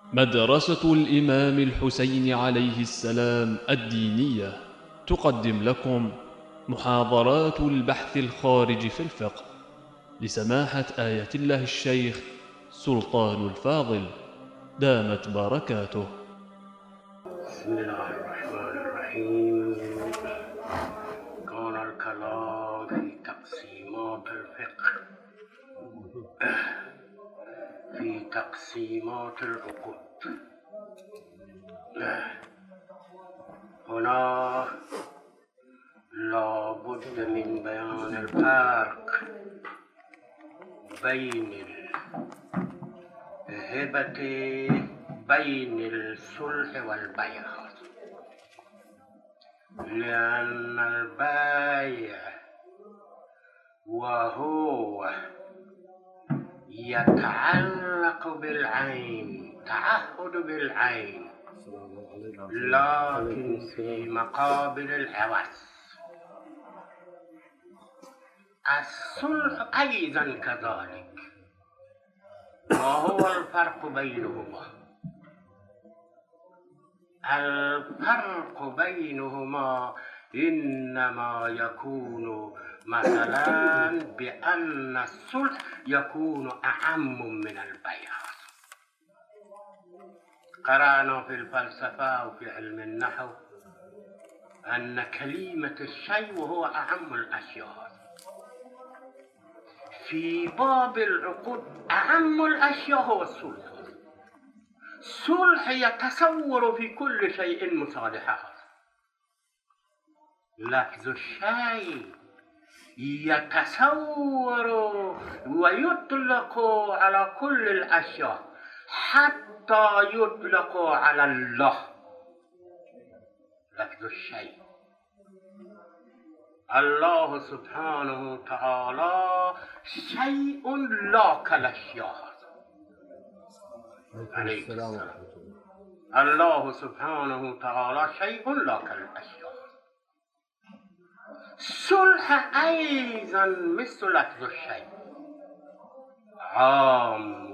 مدرسة الإمام الحسين عليه السلام الدينية تقدم لكم محاضرات البحث الخارج في الفقه لسماحة آية الله الشيخ سلطان الفاضل دامت بركاته. بسم الله الرحمن الرحيم. كان الكلام في تقسيمات الفقه، في تقسيمات العقود. هنا لا بد من بيان الفرق بين الهبة بين الصلح والبيع، لأن البيع وهو يتعلق بالعين، تعهد بالعين، لكن في مقابل العوض. الصلح أيضا كذلك. وهو الفرق بينهما؟ الفرق بينهما إنما يكون مثلا بأن الصلح يكون أعم من البيع. قرأنا في الفلسفة وفي علم النحو أن كلمة الشيء وهو أعم الأشياء. في باب العقود أعم الأشياء هو الصلح. الصلح يتصور في كل شيء مصالحة. لفظ الشيء يتصور ويطلق على كل الأشياء، حتى يطلق على الله. لفظ الشيء الله سبحانه وتعالى شيء لا كالأشياء. عليك السلام. الله سبحانه وتعالى شيء لا كالأشياء. صلح أيضا مثل لفظ الشيء عام.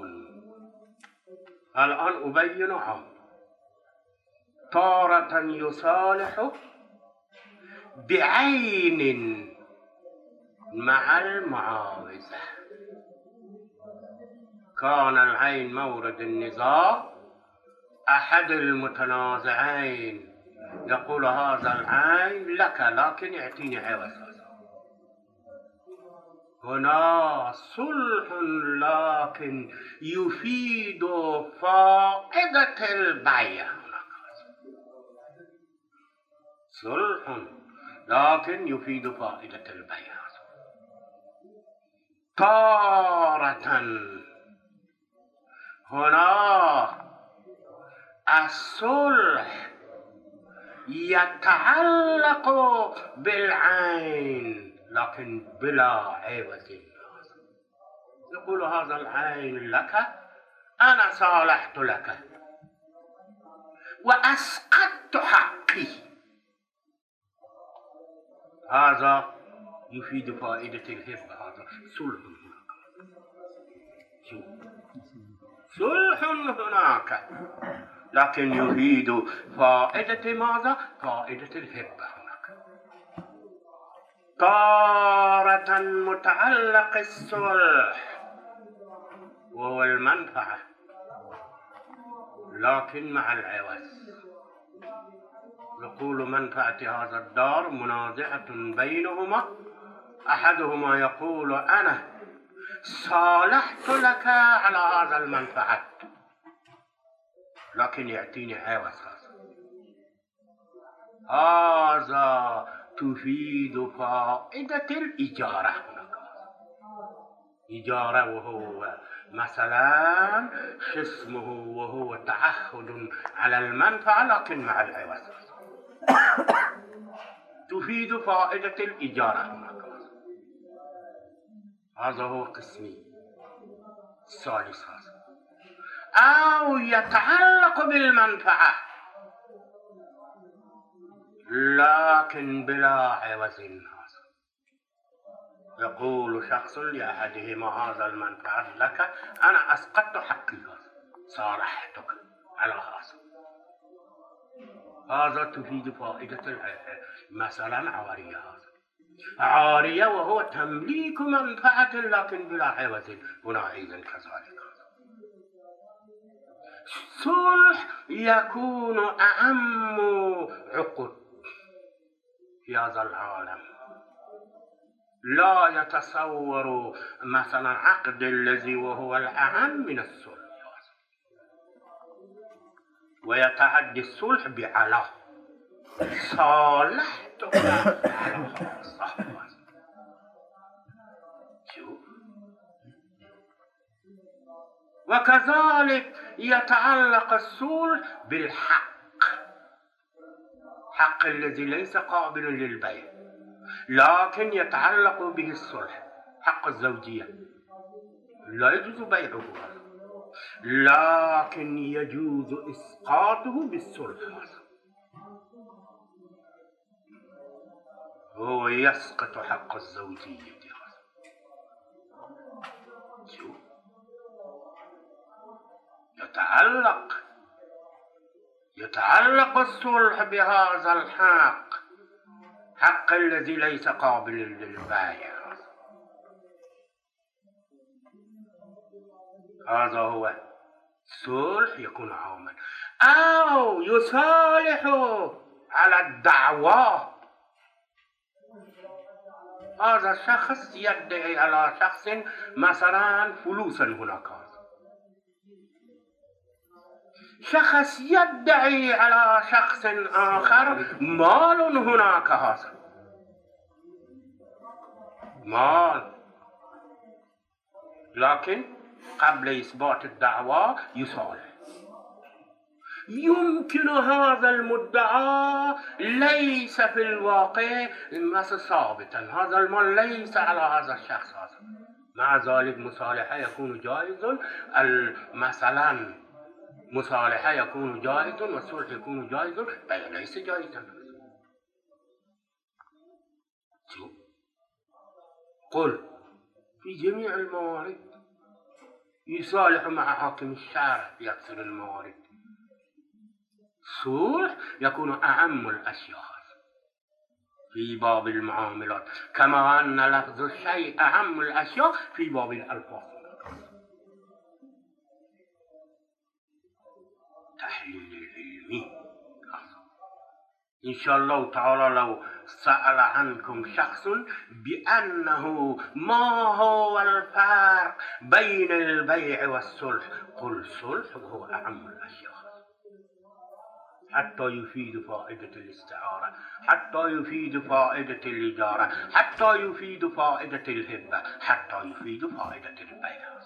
الآن أبين عام. تارة يصالح بعين مع المعاوزة. كان العين مورد النزاع، أحد المتنازعين يقول هذا العين لك لكن يعطيني عوض. هنا صلح لكن يفيد فائدة البيع. صلح لكن يفيد فائدة البيع. تارة هنا الصلح يتعلق بالعين لكن بلا عوض. يقول هذا العين لك، أنا صالحت لك وأسقطت حقي. هذا يفيد فائدة الهبة. هذا صلح هناك. صلح هناك لكن يفيد فائدة ماذا؟ فائدة الهبة هناك. تارة متعلق الصلح وهو المنفعة لكن مع العوض. يقول منفعة هذا الدار منازعة بينهما، أحدهما يقول أنا صالحت لك على هذا المنفعة لكن يعطيني عوض. هذا تفيد فائدة الإجارة هناك. إجارة وهو مثلا اسمه وهو تعهد على المنفعة لكن مع العوض. تفيد فائدة الإجارة هناك. هذا هو قسمي الثالث. أو يتعلق بالمنفعة لكن بلا عوض. يقول شخص لأحدهما هذا المنفعة لك، أنا أسقطت حقي صالحتك على هذا تفيد فائدة مثلا عارية. عارية وهو تمليك منفعة لكن بلا عوض، هنا أيضا كذلك. صلح يكون أعم عقد في هذا العالم. لا يتصور مثلا عقد الذي وهو الأعم من الصلح، ويتعدي الصلح بعلى صالحتك على خاصة. وكذلك يتعلق الصلح بالحق، حق الذي ليس قابل للبيع لكن يتعلق به الصلح، حق الزوجية لا يجوز بيعه لكن يجوز إسقاطه بالصلح. هو يسقط حق الزوجية. يتعلق الصلح بهذا الحق، حق الذي ليس قابل للبيع. هذا هو الصلح يكون عاما. أو يصالح على الدعوة، هذا الشخص يدعي على شخص مثلا فلوسا، هناك شخص يدعي على شخص آخر مال، هناك هذا مال، لكن قبل إثبات الدعوة يصالح. يمكن هذا المدعى ليس في الواقع ثابتا، هذا المال ليس على هذا الشخص هذا، مع ذلك مصالحة يكون جائز، مثلا مصالحة يكون جائز والصلح يكون جائز، بل ليس جائزا. قل في جميع الموارد يصالح مع حاكم الشارع في أكثر الموارد. صلح يكون أعم الأشياء في باب المعاملات، كما أن لفظ الشيء أعم الأشياء في باب الألفاظ. تحليل العلمي إن شاء الله تعالى، لو سأل عنكم شخص بأنه ما هو الفرق بين البيع والصلح، قل صلح وهو أعم الأشياء، حتى يفيد فائدة الاستعارة، حتى يفيد فائدة الإجارة، حتى يفيد فائدة الهبة، حتى يفيد فائدة البيع.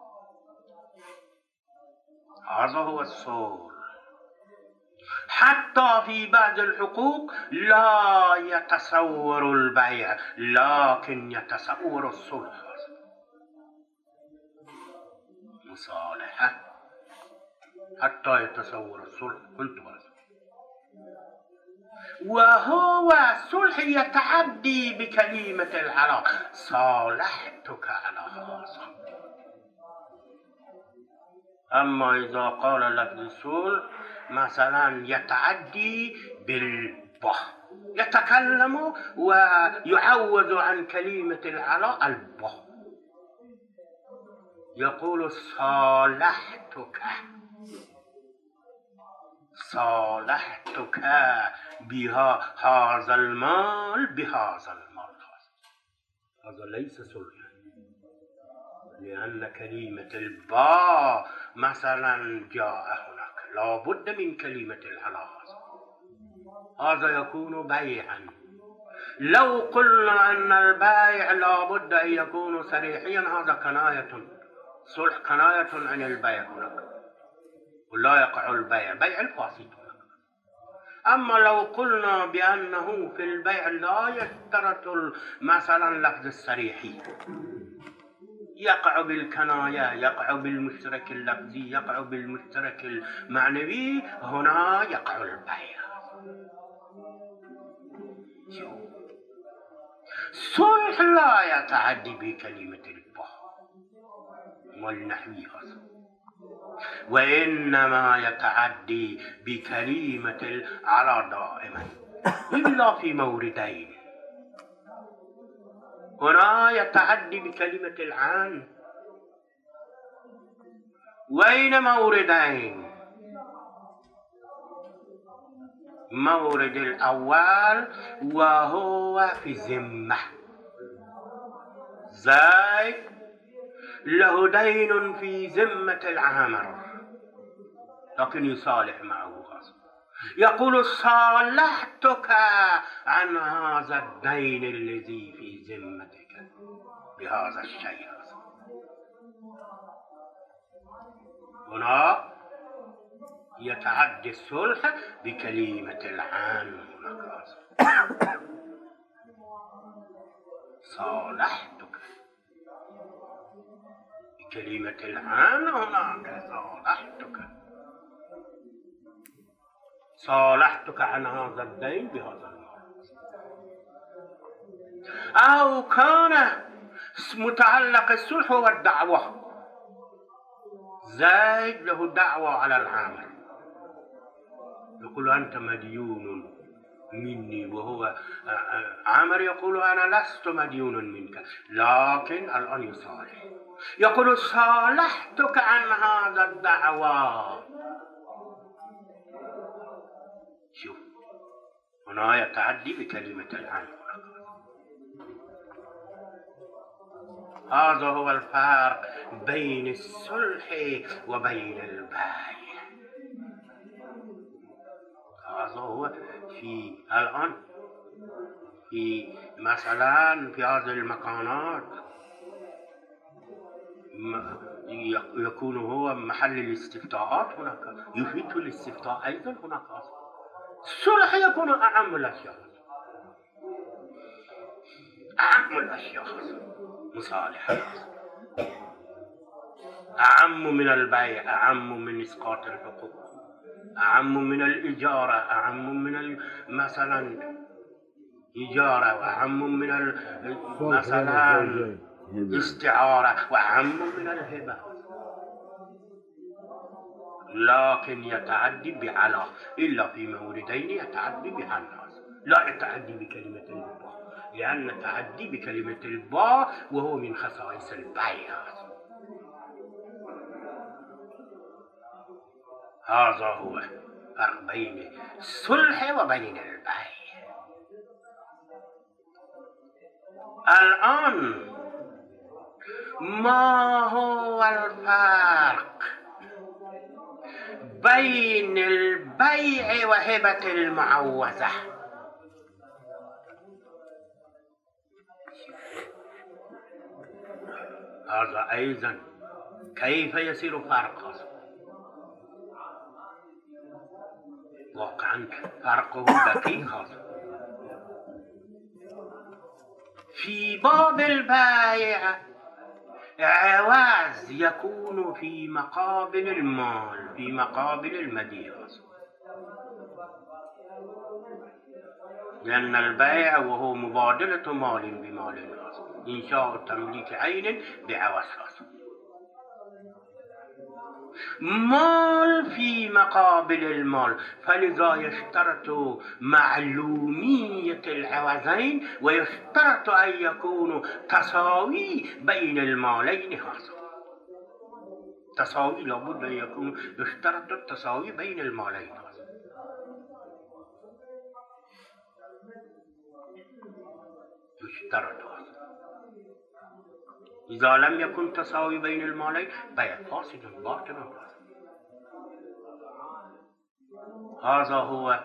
هذا هو الصلح. حتى في بعض الحقوق لا يتصور البيع لكن يتصور الصلح، مصالحة حتى يتصور الصلح. قلت وهو الصلح يتعدي بكلمة العلاء صالحتك على خاصة. أما إذا قال لفظ الصلح مثلا يتعدي بالبه، يتكلم ويعوض عن كلمة العلاء البه، يقول صالحتك بها هذا المال بهذا المال. هذا ليس صلح، لأن كلمة الباء مثلا جاء هناك لا بد من كلمة العلاء، هذا يكون بيعا. لو قلنا أن البيع لا بد أن يكون صريحيا، هذا كناية، صلح كناية عن البيع هناك، ولا يقع البيع، بيع الفاسد. أما لو قلنا بأنه في البيع لا يشترط مثلا لفظ الصريحي، يقع بالكناية، يقع بالمشترك اللفظي، يقع بالمشترك المعنوي، هنا يقع البيع. صلح لا يتعدي بكلمة البه والنحوي هذا. وإنما يتعدي بكلمة العلى دائما إلا في موردين. هنا يتعدي بكلمة العن. وين موردين؟ مورد الأول وهو في ذمة. زيد له دين في ذمة العامر لكن يصالح معه خاص، يقول صالحتك عن هذا الدين الذي في ذمتك بهذا الشيء. هنا يتعدي الصلح بكلمة العن. هناك صالحتك بكلمة العن. هناك صالحتك عن هذا الدين بهذا المال. أو كان متعلق الصلح والدعوة. زيد له دعوة على العامل، يقول أنت مديون مني، وهو عامر يقول أنا لست مديون منك، لكن الآن يصالح، يقول صالحتك عن هذا الدعوة. شوف هنا يتعدي بكلمة العن. هذا هو الفرق بين الصلح وبين البيع. هذا هو في الآن في مثلا في هذه المكانات يكون هو محل الاستفتاءات. هناك يفيد الاستفتاء أيضا. هناك الصلح يكون أعم الأشياء، أعم الأشياء مصالحة، أعم من البيع، أعم من إسقاط الحقوق، أعم من الإجارة، أعم من مثلا إجارة، وأعم من مثلا استعارة، وأعم من الهبة. لكن يتعدي بعلى إلا في موردين يتعدي بعن، لا يتعدي بكلمة الباء، لأن تعدي بكلمة الباء وهو من خصائص البيع. هذا هو فرق بين الصلح وبين البيع. الآن ما هو الفرق بين البيع وهبة المعوذة؟ هذا أيضا كيف يصير فرقا؟ واقعا فرقه دقيق. في باب البيع عوض يكون في مقابل المال، في مقابل المبيع، لأن البيع وهو مبادلة مال بمال، إنشاء تمليك عين بعوض. مال في مقابل المال، فلذا يشترط معلومية العوضين، ويشترط أن يكون تساوي بين المالين. هذا تساوي لابد أن يكون، يشترط التساوي بين المالين. يشترط هذا. إذا لم يكن تساوي بين المالين بيع فاسد باطل. هذا هو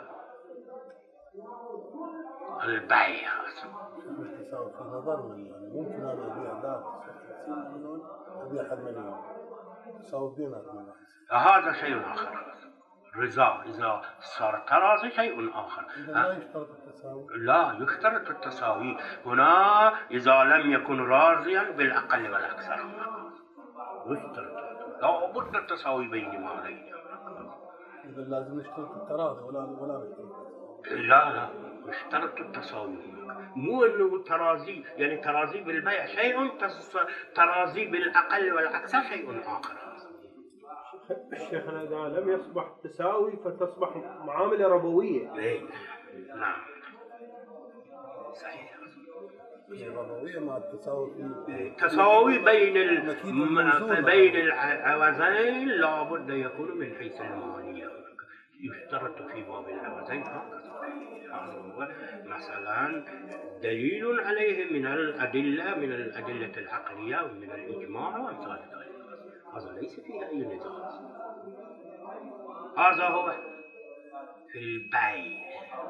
البيع. التساوي في نظرنا يعني ممكن أنا أبيع ذاك 60 مليون أبيع 1 مليون، تساوي بيناتنا. هذا شيء آخر. رضا إذا صار تراضي شيء آخر. لا يشترط التساوي. لا يشترط التساوي هنا إذا لم يكن راضيا بالأقل والأكثر. يشترط لا بد التساوي بين مالين. إذا لازم نشترط التراضي ولا نشترط. لا يشترط التساوي. مو انه ترازي، يعني ترازي بالبيع شيء، ترازي بالاقل والاكثر شيء اخر. شيخنا إذا لم يصبح تساوي فتصبح معاملة ربوية. إيه نعم صحيح. الربوية مع التساوي في تساوي بين العوزين لابد يكون من حيث المالية. يشترط في باب العوزين هكذا. مثلا دليل عليه من الأدلة العقلية ومن الإجماع وأمثال ذلك. هذا ليس فيه أي نزاع. هذا هو في البيع.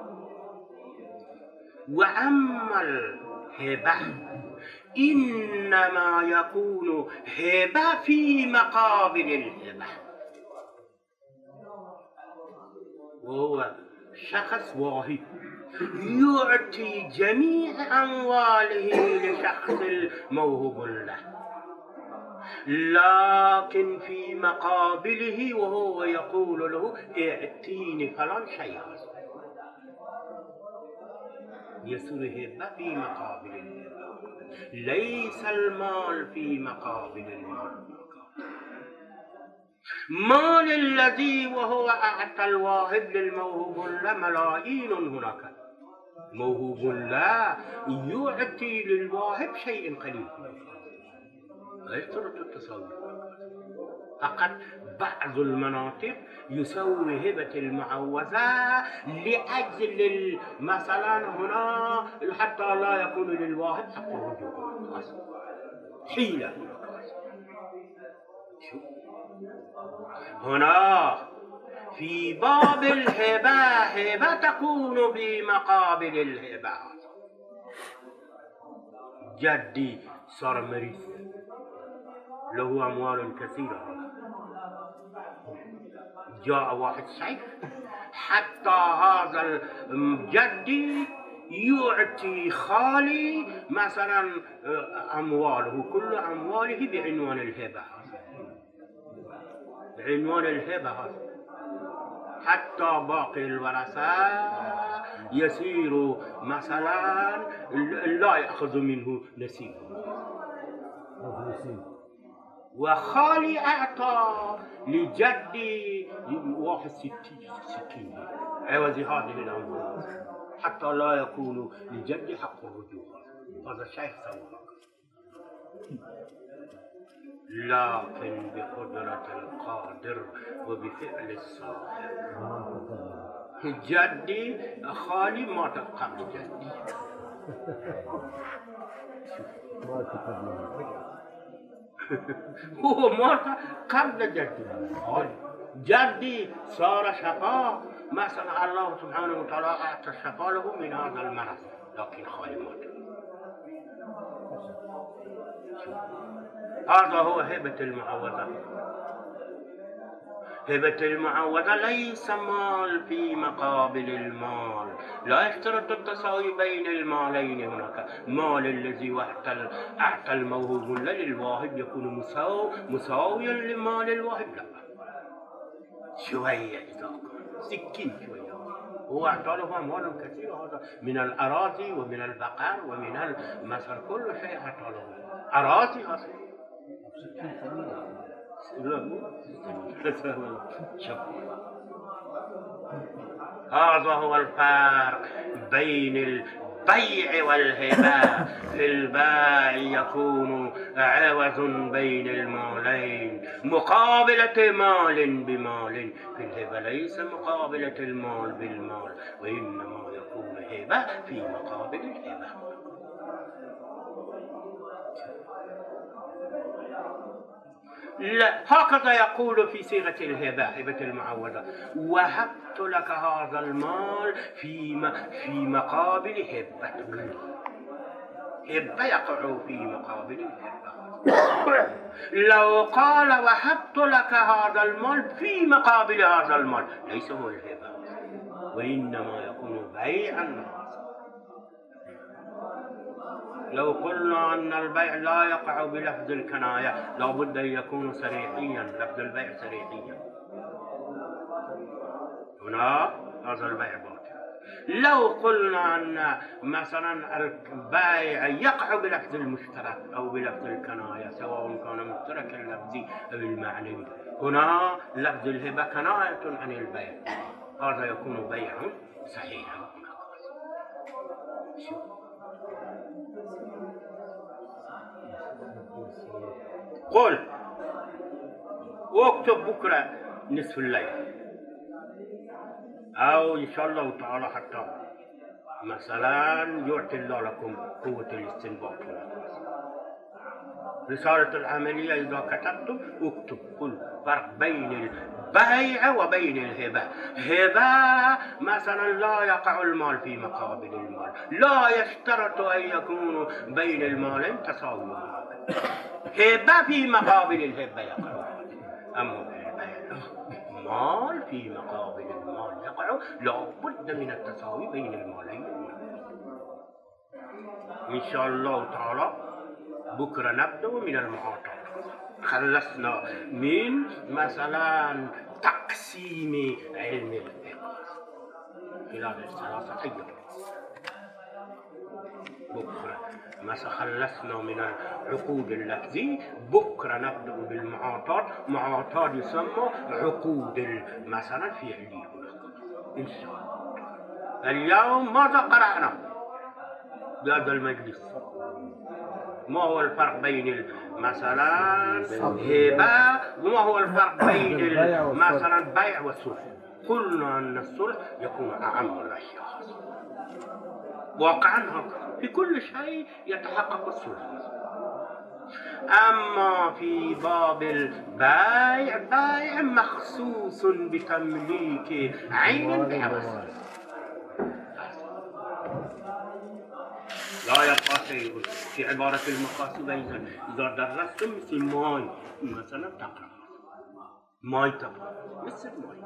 وأما الهبة إنما يكون هبة في مقابل الهبة، وهو شخص واحد يعطي جميع أمواله لشخص الموهوب له، لكن في مقابله وهو يقول له اعطيني فلان شيء، يصير هبة في مقابل الهبة، ليس المال في مقابل المال. مال الذي وهو أعطى الواهب للموهوب له ملايين هناك، موهوب له يعطي للواهب شيء قليل، لا يشترط التساوي، فقط بعض المناطق يسوي هبة المعوزة لأجل مثلا هنا حتى لا يكون للواهب حق الرجوع، حيلة. هنا في باب الهبة هبة تكون في مقابل الهبة. جدي صار مريض له أموال كثيرة، جاء واحد شيخ حتى هذا جدي يعطي خالي مثلا أمواله، كل أمواله بعنوان الهبة، بعنوان الهبة، حتى باقي الورثة يصير مثلا لا يأخذ منه نصيب. وخالي أعطى لجدي 61 عوض هذه الأموال حتى لا يكون لجدي حق الرجوع. هذا الشيخ سوى، لكن بقدرة القادر وبفعل الصاحب. جدي خالي مات قبل جدي، هو مات قبل جدي. جدي صار شفاء، مثلا الله سبحانه وتعالى أعطى الشفاء له من هذا المرض، لكن خالي مات. هذا هو هبة المعوضة. هبة المعوضة ليس مال في مقابل المال، لا يشترط التساوي بين المالين. هناك مال الذي أعطى الموهوب للواهب يكون مساويا لمال الواهب، لا شوية إذا سكين شوية. هو أعطى له أموال كثيرة، هذا من الأراضي ومن البقر ومن مثلا كل شيء أعطى له أراضي أصلا. هذا هو الفرق بين البيع والهبة. في البيع يكون عوض بين المالين، مقابلة مال بمال. في الهبة ليس مقابلة المال بالمال، وإنما يكون هبة في مقابل الهبة. لا، هكذا يقول في صيغة الهبة، هبة المعوضة: وهبت لك هذا المال في مقابل هبتك. هبة يقع في مقابل الهبة. لو قال وهبت لك هذا المال في مقابل هذا المال، ليس هو الهبة، وإنما يكون بيعا. لو قلنا أن البيع لا يقع بلفظ الكناية، لابد أن يكون صريحيا، لفظ البيع صريحيا. هنا هذا البيع باطل. لو قلنا أن مثلا البائع يقع بلفظ المشترك أو بلفظ الكناية سواء كان مشترك اللفظي أو المعنوي، هنا لفظ الهبة كناية عن البيع، هذا يكون بيعا صحيحا. قل واكتب بكرة نصف الليل أو إن شاء الله تعالى حتى مثلا يعطي الله لكم قوة الاستنباط. رسالة العملية إذا كتبتم اكتب كل فرق بين البيع وبين الهبة. هبة مثلا لا يقع المال في مقابل المال، لا يشترط أن يكون بين المالين تساويا، هبة في مقابل الهبة يقع. أما البيع مال في مقابل المال يقع، لا بد من التساوي بين المالين. إن شاء الله تعالى بكرة نبدأ من المعاطات. خلصنا من مثلا تقسيم علم الفقه خلال الثلاثة أيام. بكرة مثلا خلصنا من العقود اللفظي، بكرة نبدأ بالمعاطات. معاطات يسمى عقود مثلا فعلي. إن شاء الله اليوم ماذا قرأنا بهذا المجلس؟ ما هو الفرق بين مثلا هبة وما هو الفرق بين مثلا بيع والصلح؟ قلنا أن الصلح يكون أعم الأشياء واقعا، في كل شيء يتحقق الصلح. أما في باب البيع بيع مخصوص بتمليك عين بعوض، لا يبقى شيء. في عبارة المقاصد إذا درستم مثل ماي مثلا تقرأ ماي تقرأ مثل ماي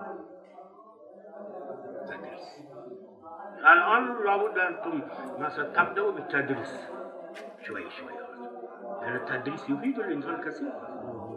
تدرس. الآن لابد أنتم مثلا تبدأوا بالتدريس شوي شوي، لأن التدريس يفيد الإنسان كثيرا.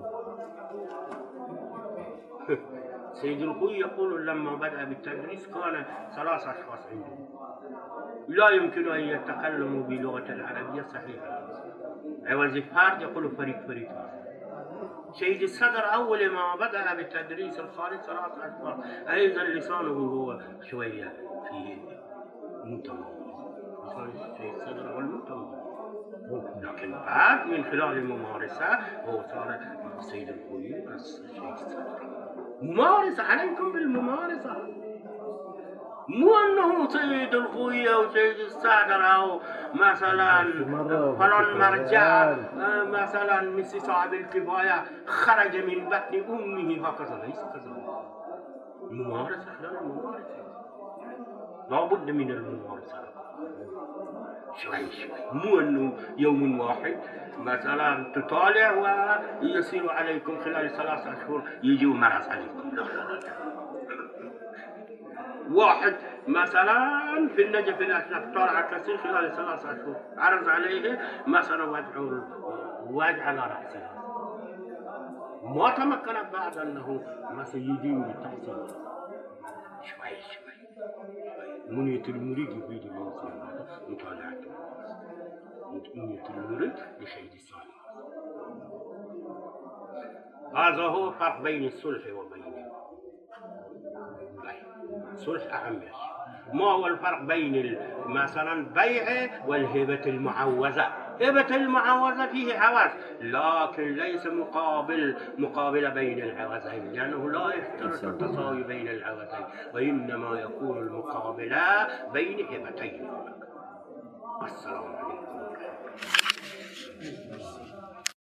سيد الخوي يقول لما بدأ بالتدريس كان 3 أشخاص عنده لا يمكن أن يتكلموا بلغة العربية صحيحة، عوض فرد يقول فريق. سيد الصدر أول ما بدأ بالتدريس الخارج 3 أشخاص، أيضا لسانه هو شوية فيه متميز، لسان سيد الصدر هو المتميز. لكن بعد من خلال الممارسة هو صار سيد الخوي السيد الصدر. ممارسة، عليكم بالممارسة، مو أنه سيد الخوي أو سيد الصدر أو مثلا فلان مرجع مثلا مثل صاحب الكفاية خرج من بطن أمه هكذا، ليس كذلك. ممارسة، لا الممارسة لا بد من الممارسة شوي شوي، مو أنه يوم واحد مثلا تطالع ويصير عليكم خلال 3 أشهر يجي مرض عليكم. لا. واحد مثلا في النجف الأشرف طلع كثير خلال 3 أشهر، عرض عليه مثلا وجع على رأسه، ما تمكن بعد أنه مثلا يدين بالتحصيل. شوي منية المريد يفيد الإنسان مطالعته، منية المريد لشيء الصالح. هذا هو الفرق بين الصلح وبين البيع. الصلح أهم شيء. ما هو الفرق بين مثلا بيع والهبة المعوزة؟ هبة المعوزة فيه عوض، لكن ليس مقابل بين العوضين، لأنه لا يشترط التساوي بين العوضين، وإنما يكون المقابلة بين هبتين. السلام عليكم.